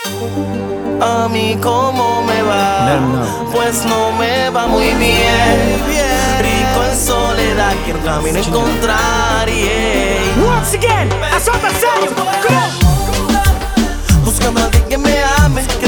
A mí cómo me va, pues no me va muy bien. Rico en soledad, quiero camino encontrar. Once again, I saw the same. Come on. Buscando a alguien que me ame, que